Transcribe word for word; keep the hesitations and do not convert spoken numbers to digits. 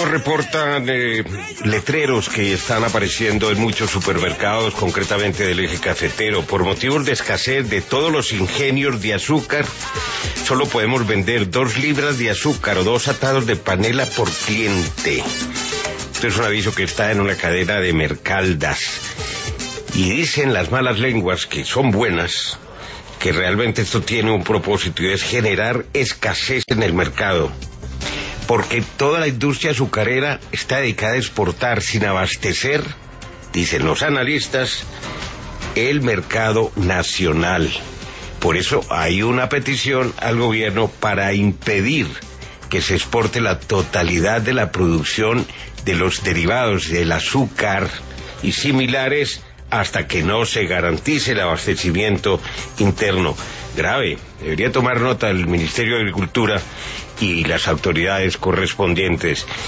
nos reportan eh, letreros que están apareciendo en muchos supermercados, concretamente del eje cafetero. Por motivos de escasez de todos los ingenios de azúcar, solo podemos vender dos libras de azúcar o dos atados de panela por cliente. Esto es un aviso que está en una cadena de Mercaldas. Y dicen las malas lenguas, que son buenas, que realmente esto tiene un propósito y es generar escasez en el mercado. Porque toda la industria azucarera está dedicada a exportar sin abastecer, dicen los analistas, el mercado nacional. Por eso hay una petición al gobierno para impedir que se exporte la totalidad de la producción de los derivados del azúcar y similares hasta que no se garantice el abastecimiento interno. Grave, debería tomar nota el Ministerio de Agricultura y las autoridades correspondientes.